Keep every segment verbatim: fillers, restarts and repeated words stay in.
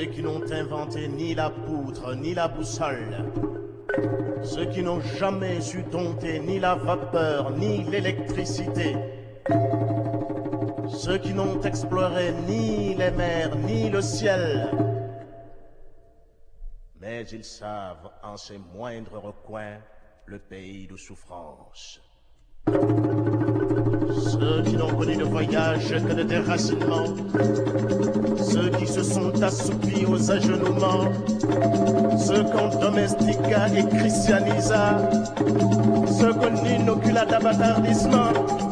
ceux qui n'ont inventé ni la poutre ni la boussole, ceux qui n'ont jamais su dompter ni la vapeur ni l'électricité, ceux qui n'ont exploré ni les mers ni le ciel, mais ils savent en ses moindres recoins le pays de souffrance. Ceux qui n'ont connu de voyage que de déracinement, ceux qui se sont assoupis aux agenouements, ceux qu'on domestica et christianisa, ceux qu'on inocula d'abattardissement.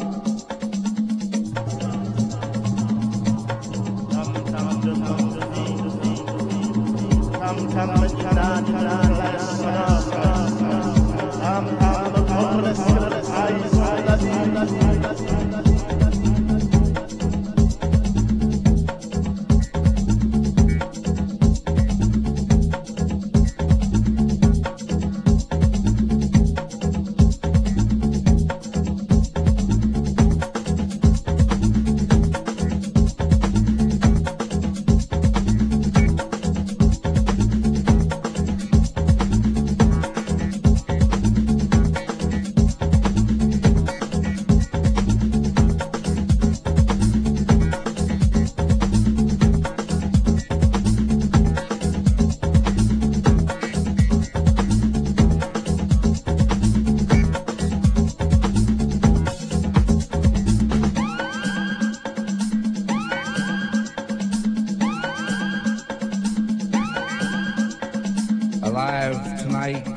Alive tonight.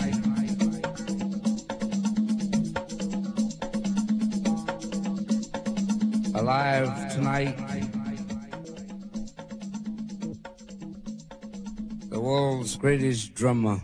Alive tonight. The world's greatest drummer.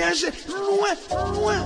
voyager loin, loin.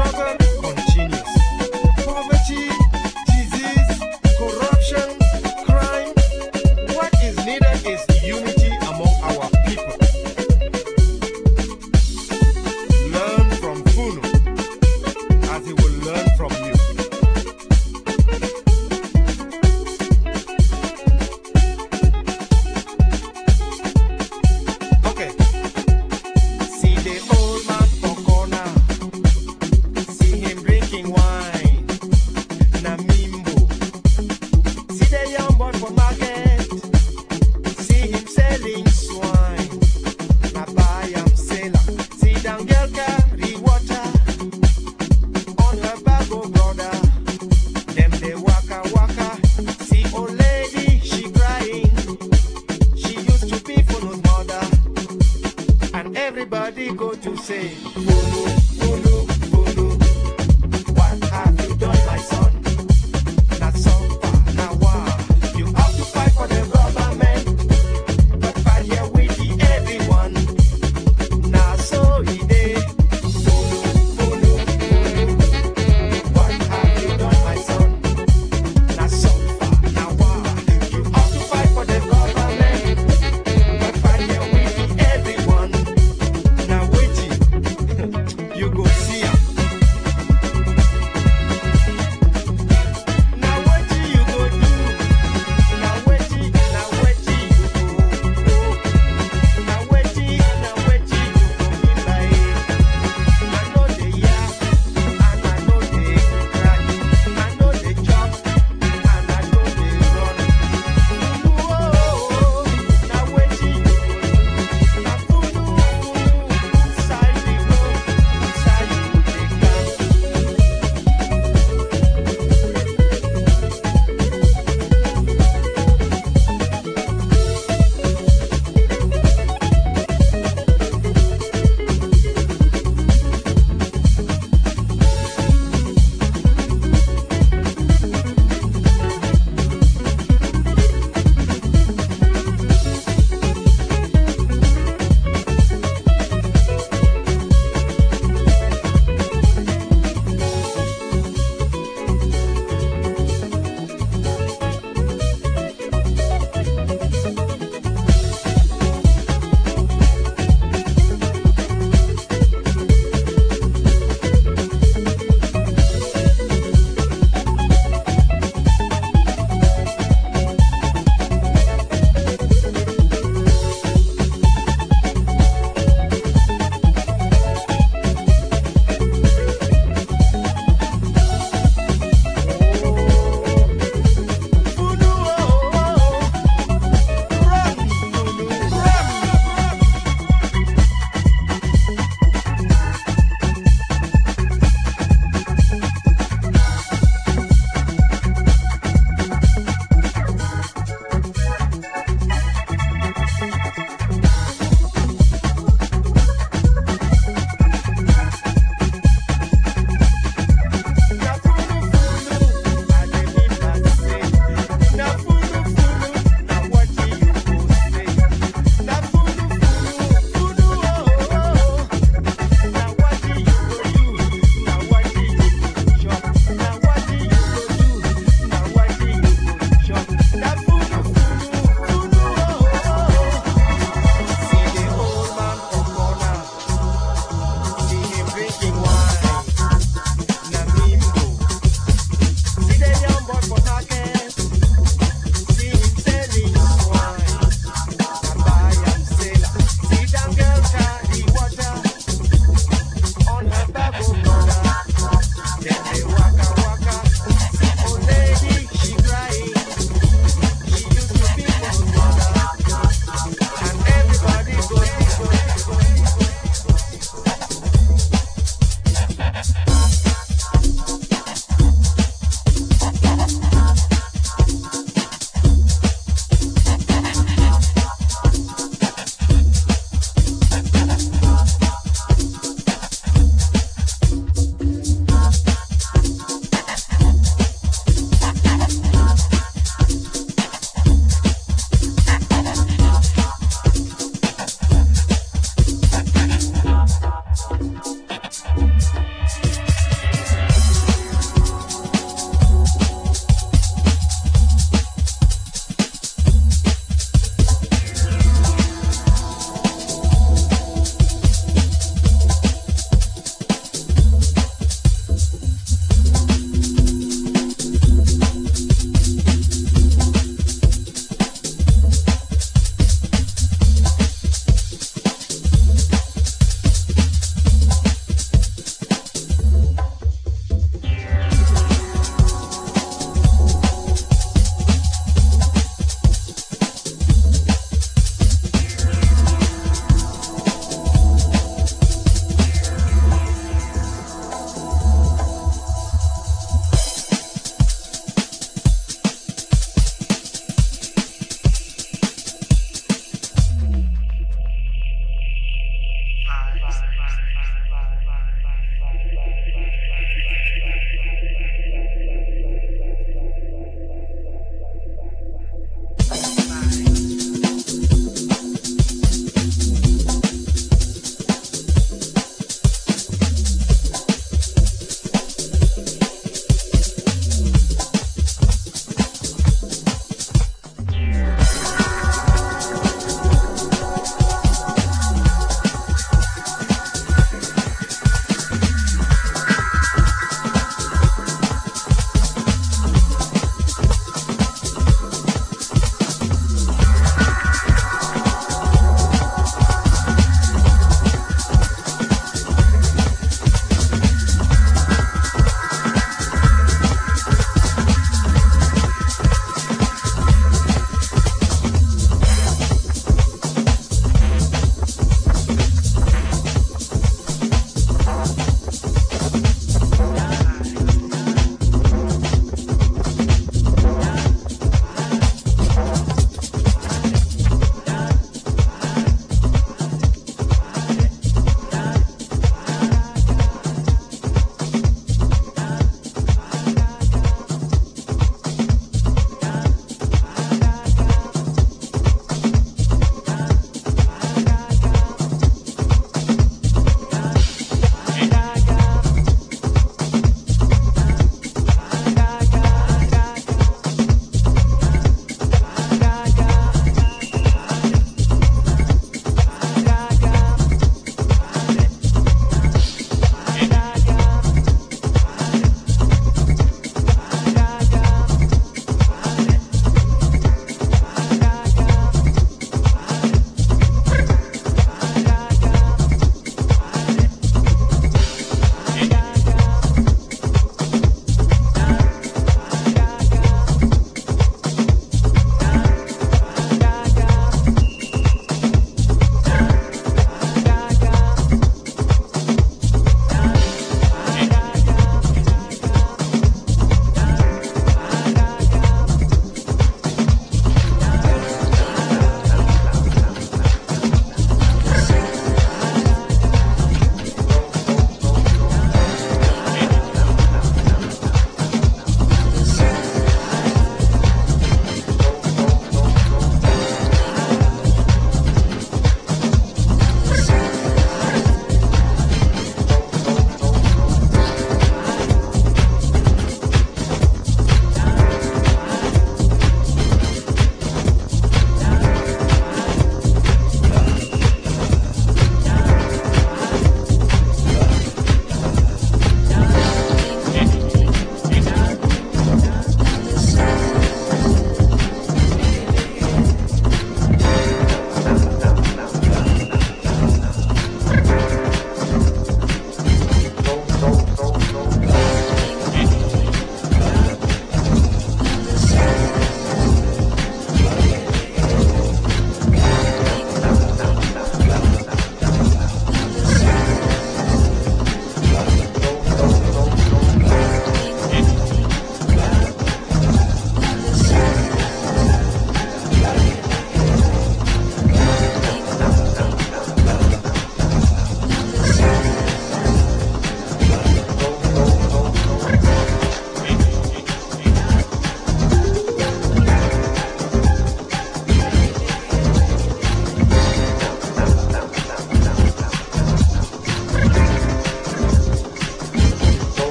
struggle continues. Poverty, disease, corruption, crime. What is needed is unity among our people. Learn from Funu as he will learn from you. Okay. See the old man for corner. See him drinking wine. Namimbo. See the young boy for market. See him selling swine. Na buy am seller. See down girl carry water on her bag of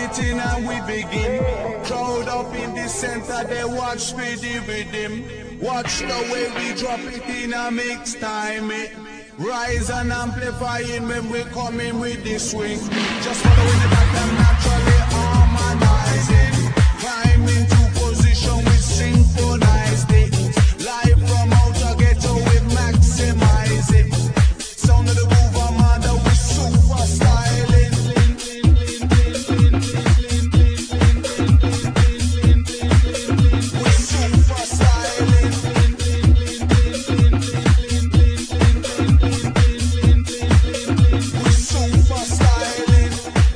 it in and we begin. Crowd up in the center, they watch with the rhythm. Watch the way we drop it in a mix time. It rise and amplifying when we come in with the swing. Just following the back and naturally harmonizing. Climb into position, we synchronized it. Live from outer ghetto, we maximize it. Sound of the groove, Armada, we super styling. We super styling. We super styling.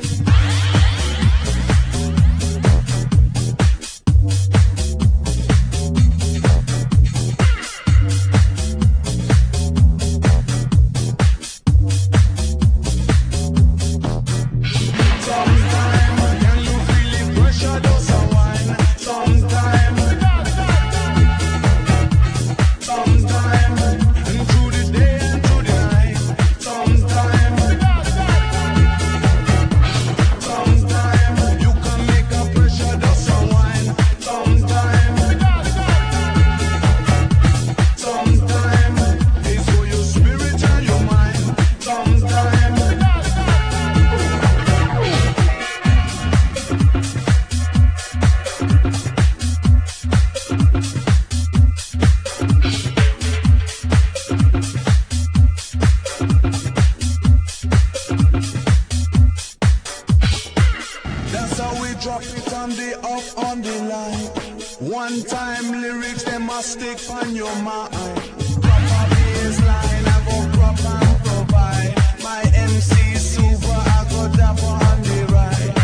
That's how we drop it on the up on the line. One time lyrics, they must stick on your mind. Proper baseline, I go crop and provide. My M C super, I go dapper on the ride.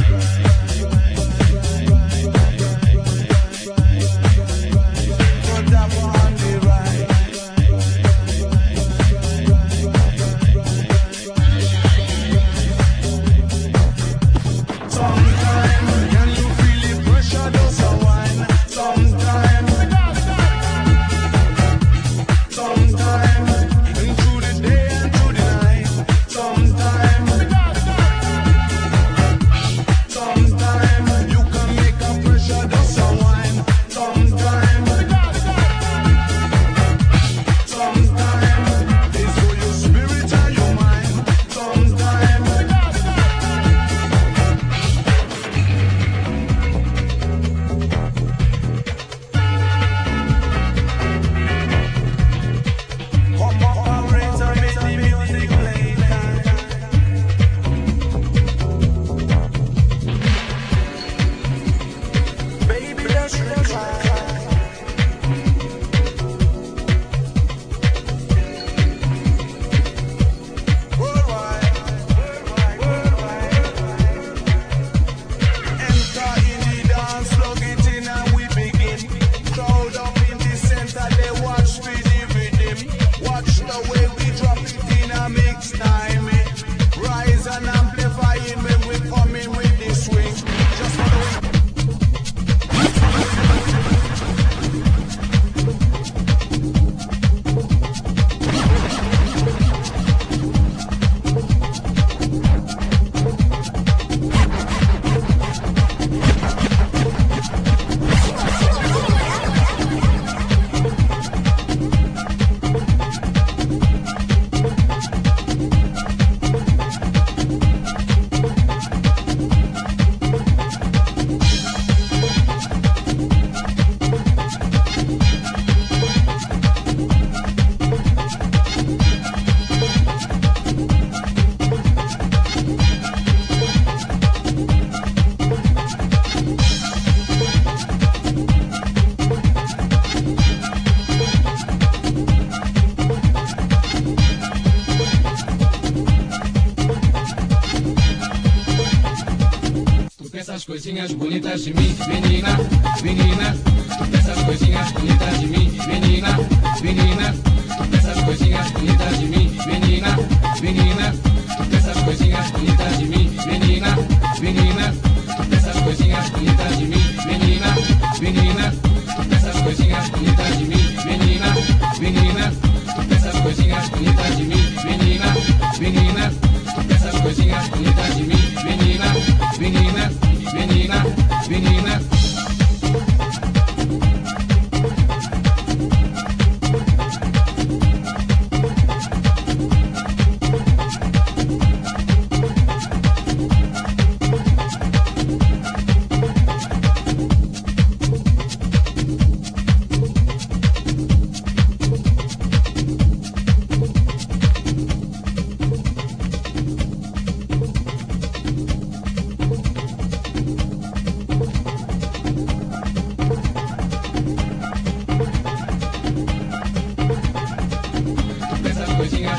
Go dapper on the ride. Sometime, can you feel the pressure does a wine? Sometime, sometime, and through the day and through the night. Sometime, sometime, you can make a pressure does a wine. Sometime, sometime, it's for your spirit and your mind. Sometime. Come operator, make the music play. Baby, let's try. Worldwide, worldwide. Enter in the dance, plug it in and we begin. Crowd up in the center, they watch with the rhythm. Watch the way we drop it in a mix time. eh. Rise and amplifying when we come in with the swing. Just follow it. Tu quer essas coisinhas bonitas de mim, menina, menina. Tu quer essas coisinhas bonitas de mim, menina, menina. Tu quer essas coisinhas bonitas de mim, menina, menina. Tu quer essas coisinhas bonitas de mim, menina, menina. Tu quer essas coisinhas bonitas de mim, menina, menina. Tu quer essas coisinhas bonitas de mim, menina, menina. Tu quer essas coisinhas bonitas de mim, menina, menina. Tu quer essas coisinhas bonitas de mim, menina, menina.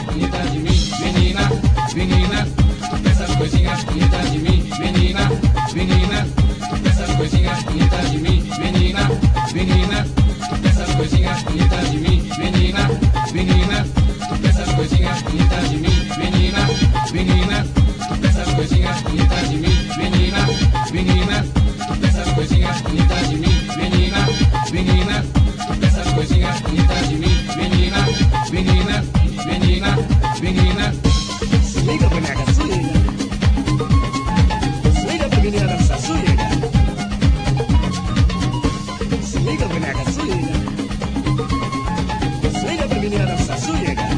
bonitas de mim, menina, menina, essas coisinhas bonitas de mim, menina, menina, essas coisinhas bonitas de mim, menina, menina, essas coisinhas bonitas de mim, menina, menina, essas coisinhas bonitas de mim, menina, menina, essas coisinhas bonitas de mim, menina, menina, essas coisinhas bonitas de mim, menina, menina, essas coisinhas bonitas de mim, menina, menina, menina, menina. Se liga, boneca, se liga. Se liga pra menina dançar, se liga. Se liga, boneca, se liga. Se liga pra menina dançar, se liga.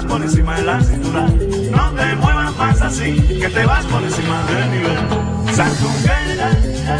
por encima de la cintura. No te muevas más así, que te vas por encima del nivel. Sandunguera.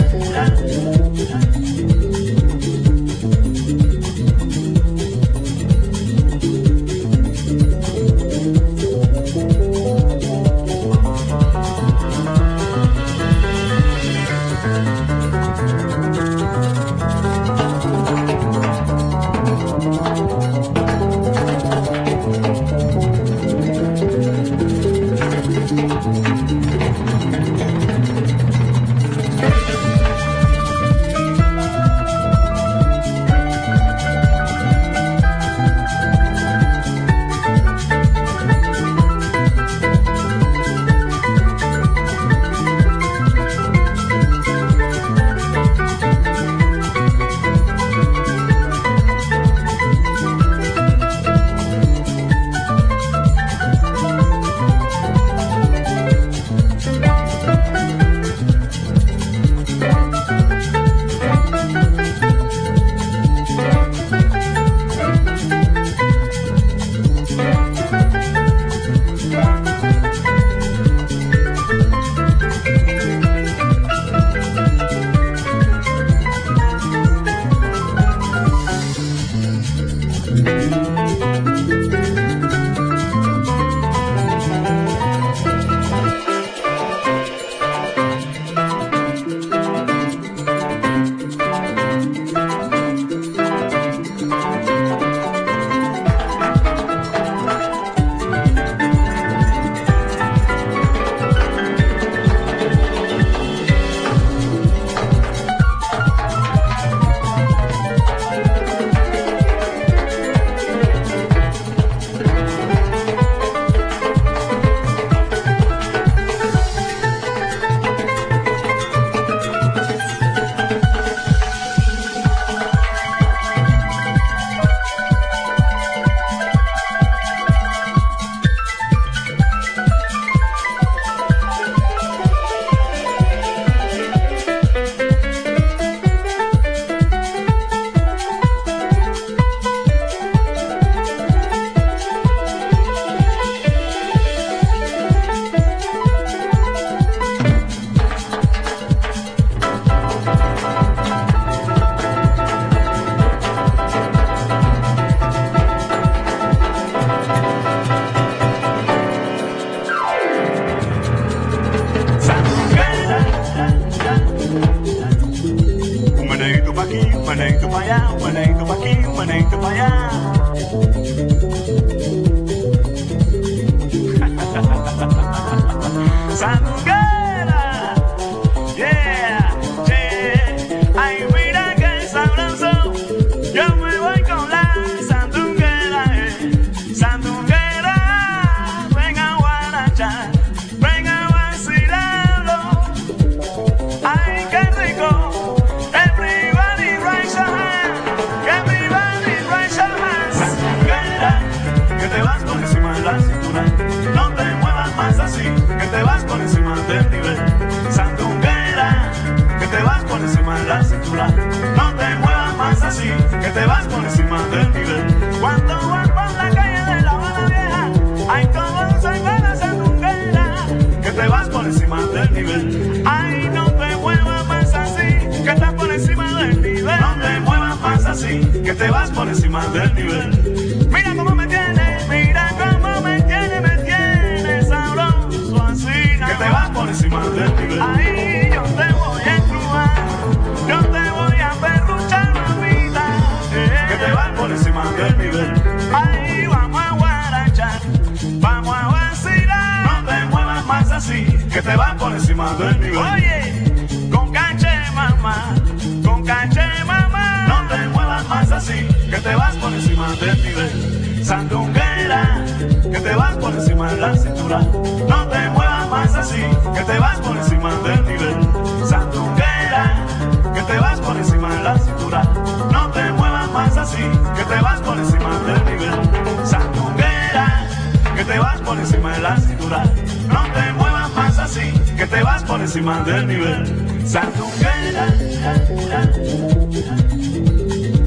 Que te vas por encima del nivel. Oye, con caché mamá, con caché mamá. No te muevas más así, que te vas por encima del nivel. Sandunguera, que te vas por encima de la cintura. No te muevas más así, que te vas por encima del nivel. Sandunguera, que te vas por encima de la cintura. No te muevas más así, que te vas por encima del nivel. Sandunguera, que te vas por encima de la cintura. No te muevas más así, que te vas por encima del nivel. Sandunguera, que te vas por encima de la cintura. No te muevas más así, que te vas por encima del nivel. Sandunguera, que te vas por encima de la cintura. No te muevas más así, que te vas por encima del nivel. que te vas por encima del nivel. Sandunguera, que te vas por encima del nivel. Sandunguera.